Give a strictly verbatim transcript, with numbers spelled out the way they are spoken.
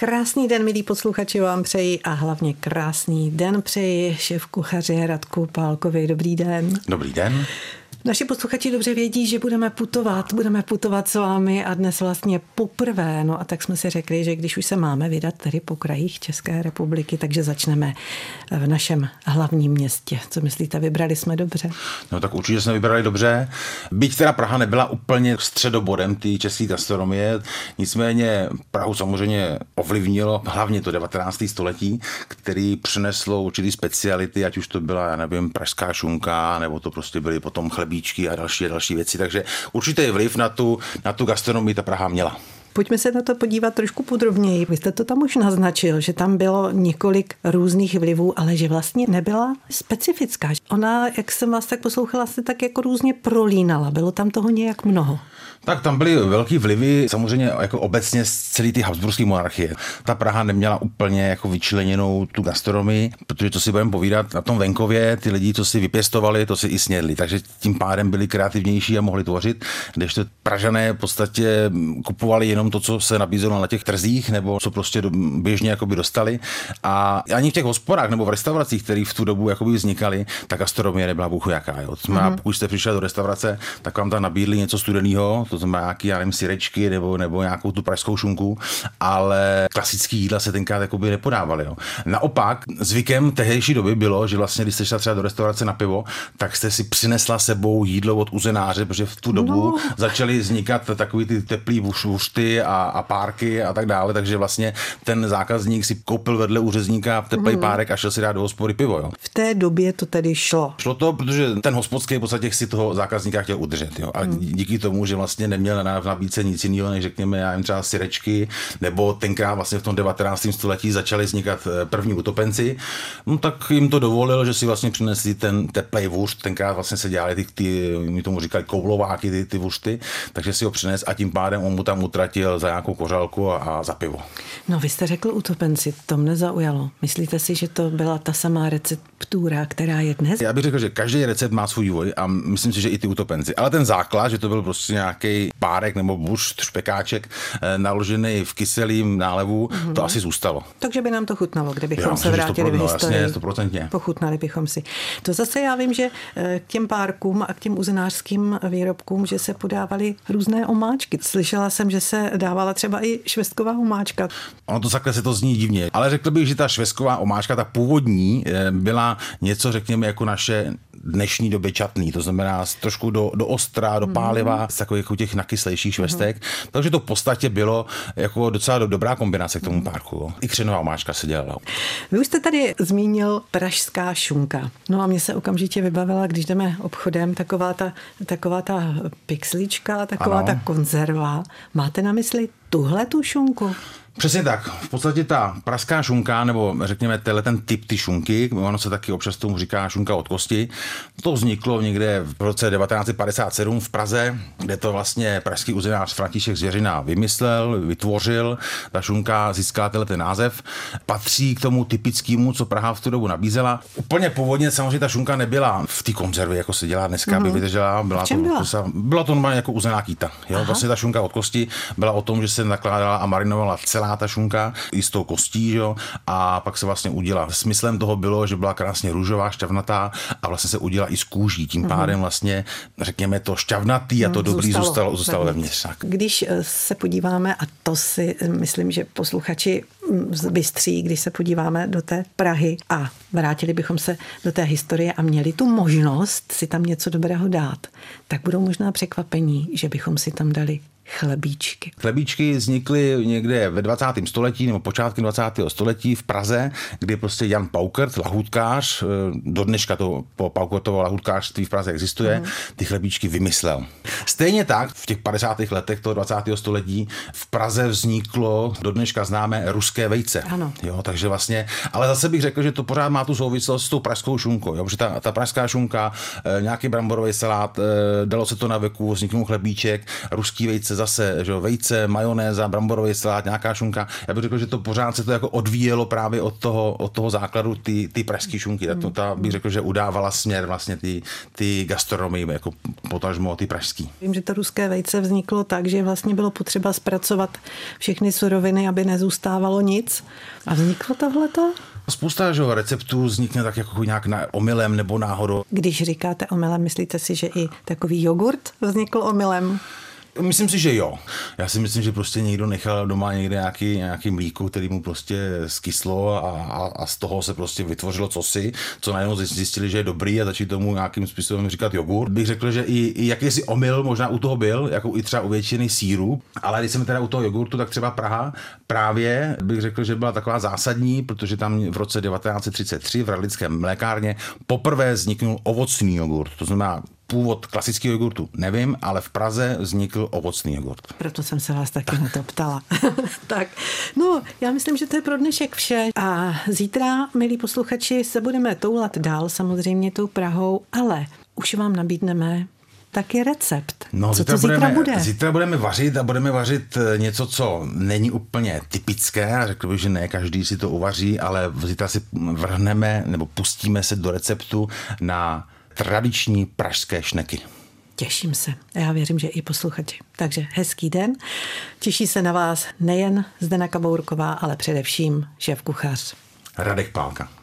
Krásný den, milí posluchači, vám přeji a hlavně krásný den přeji šéf kuchaři Radku Pálkovi. Dobrý den. Dobrý den. Naši posluchači dobře vědí, že budeme putovat, budeme putovat s vámi a dnes vlastně poprvé, no a tak jsme si řekli, že když už se máme vydat tedy po krajích České republiky, takže začneme v našem hlavním městě. Co myslíte, vybrali jsme dobře? No tak určitě jsme vybrali dobře. Byť teda Praha nebyla úplně středobodem té české gastronomie, nicméně Prahu samozřejmě ovlivnilo hlavně to devatenácté století, který přineslo určitý speciality, ať už to byla, já nevím, pražská šunka, nebo to prostě byly potom chlebíčky a další a další věci, takže určitě vliv na tu, na tu gastronomii ta Praha měla. Pojďme se na to podívat trošku podrobněji. Vy jste to tam už naznačil, že tam bylo několik různých vlivů, ale že vlastně nebyla specifická. Ona, jak jsem vás tak poslouchala, se tak jako různě prolínala. Bylo tam toho nějak mnoho. Tak tam byly velký vlivy, samozřejmě jako obecně z celé ty habsburské monarchie. Ta Praha neměla úplně jako vyčleněnou tu gastronomii, protože to si budeme povídat, na tom venkově ty lidi, co si vypěstovali, to si i snědli, takže tím pádem byli kreativnější a mohli tvořit, kdežto Pražané v podstatě kupovali jenom to, co se nabízelo na těch trzích, nebo co prostě běžně jakoby dostali. A ani v těch hospodách nebo v restauracích, které v tu dobu jakoby vznikaly, ta gastronomie nebyla bůh jaká. Jo. Mm-hmm. Pokud jste přišli do restaurace, tak vám tam nabídli něco studeného, to znamená nějaký, já nevím, syrečky nebo, nebo nějakou tu pražskou šunku, ale klasický jídla se tenkrát jakoby nepodávaly. Jo. Naopak, zvykem tehdejší doby bylo, že vlastně, když jste šla třeba do restaurace na pivo, tak jste si přinesla sebou jídlo od uzenáře, protože v tu dobu no. začaly vznikat takový ty teplý vušty a, a párky a tak dále, takže vlastně ten zákazník si koupil vedle u řezníka teplý mm. párek a šel si dát do hospody pivo. Jo. V té době to tedy šlo. Šlo to, protože ten hospodský v podstatě si toho zákazníka chtěl udržet. Jo. A mm. díky tomu, že vlastně neměl na nabídce nic jiného, než řekněme, já jim třeba syrečky, nebo tenkrát vlastně v tom devatenáctém století začaly vznikat první utopenci, no tak jim to dovolilo, že si vlastně přinesli ten teplej vůřt, tenkrát vlastně se dělali ty, ty my tomu říkali koublováky, ty, ty vůřty, takže si ho přines a tím pádem on mu tam utratil za nějakou kořálku a, a za pivo. No vy jste řekl utopenci, to mne zaujalo. Myslíte si, že to byla ta samá receptura, která je dnes? Já bych řekl, že každý recept má svůj vývoj a myslím si, že i ty utopenci, ale ten základ, že to byl prostě nějaký párek nebo bušt, špekáček naložený v kyselým nálevu, mm-hmm. to asi zůstalo. Takže by nám to chutnalo, kdybychom jo, se vrátili v historii. Jasně, sto procent. Pochutnali bychom si. To zase já vím, že k těm párkům a k těm uzenářským výrobkům, že se podávaly různé omáčky. Slyšela jsem, že se dávala třeba i švestková omáčka. Ono to takhle se to zní divně, ale řekl bych, že ta švestková omáčka, ta původní, byla něco, řekněme, jako naše dnešní době čatný, to znamená trošku do, do ostra, do páliva, mm. z takových jako těch nakyslejších švestek. Mm. Takže to v podstatě bylo jako docela dobrá kombinace k tomu párku. Jo. I křenová omáčka se dělala. Vy už jste tady zmínil pražská šunka. No a mně se okamžitě vybavila, když jdeme obchodem, taková ta, taková ta pixlička, taková ano. ta konzerva. Máte na mysli tuhle tu šunku? Přesně tak. V podstatě ta pražská šunka, nebo řekněme tenhle ten typ ty šunky, ono se taky občas tomu říká šunka od kosti, to vzniklo někde v roce devatenáct set padesát sedm v Praze, kde to vlastně pražský uzenář František Zvěřina vymyslel, vytvořil. Ta šunka získala tenhle ten název. Patří k tomu typickému, co Praha v tu dobu nabízela. Úplně původně samozřejmě ta šunka nebyla v té konzervě, jako se dělá dneska, mm. by vydržela. Byla to, byla? To, byla to normálně jako uzená kýta. Jo? Vlastně ta šunka od kosti byla o tom, že se nakládala a marinovala celá ta šunka i s tou kostí, že jo, a pak se vlastně udělala. Smyslem toho bylo, že byla krásně růžová, šťavnatá a vlastně se udělala i z kůží. Tím pádem vlastně, řekněme, to šťavnatý a to dobrý zůstalo, zůstalo, zůstalo vevnitř. Když se podíváme, a to si myslím, že posluchači zbystří, když se podíváme do té Prahy a vrátili bychom se do té historie a měli tu možnost si tam něco dobrého dát, tak budou možná překvapení, že bychom si tam dali chlebíčky. Chlebíčky vznikly někde ve dvacátém století nebo počátkem dvacátého století v Praze, kdy prostě Jan Paukert, lahůdkář, do dneška to po Paukertovo lahůdkářství v Praze existuje, mm. ty chlebíčky vymyslel. Stejně tak v těch padesátých letech toho dvacátého století v Praze vzniklo do dneška známé ruské vejce. Ano. Jo, takže vlastně, ale zase bych řekl, že to pořád má tu souvislost s tou pražskou šunkou, jo, protože ta, ta pražská šunka, nějaký bramborový salát, dalo se to na veku, vzniknul chlebíček, ruský vejce zase, zase že vejce, majonéza, bramborový salát, nějaká šunka. Já bych řekl, že to pořád se to jako odvíjelo právě od toho, od toho základu ty, ty pražské šunky. Ta, to, ta bych řekl, že udávala směr vlastně ty, ty gastronomii, jako potažmo ty pražský. Vím, že to ruské vejce vzniklo tak, že vlastně bylo potřeba zpracovat všechny suroviny, aby nezůstávalo nic. A vzniklo tohleto? Spousta že, receptů vznikne tak jako nějak na, omylem nebo náhodou. Když říkáte omylem, myslíte si, že i takový jogurt vznikl omylem? Myslím si, že jo. Já si myslím, že prostě někdo nechal doma někde nějaký, nějaký mlíko, který mu prostě skyslo a, a, a z toho se prostě vytvořilo cosi, co najednou zjistili, že je dobrý a začali tomu nějakým způsobem říkat jogurt. Bych řekl, že i, i jakýsi omyl možná u toho byl, jako i třeba u většiny sýru, ale když jsem teda u toho jogurtu, tak třeba Praha právě bych řekl, že byla taková zásadní, protože tam v roce devatenáct set třicet tři v Radlické mlékárně poprvé vzniknul ovocný jogurt. To znamená původ klasického jogurtu nevím, ale v Praze vznikl ovocný jogurt. Proto jsem se vás taky na to ptala. Tak, no, já myslím, že to je pro dnešek vše. A zítra, milí posluchači, se budeme toulat dál, samozřejmě tou Prahou, ale už vám nabídneme taky recept. No, co zítra to zítra budeme, bude? Zítra budeme vařit a budeme vařit něco, co není úplně typické. A řekl bych, že ne každý si to uvaří, ale zítra si vrhneme nebo pustíme se do receptu na tradiční pražské šneky. Těším se. Já věřím, že i posluchači. Takže hezký den. Těší se na vás nejen Zdena Kabourková, ale především šéfkuchař Radek Pálka.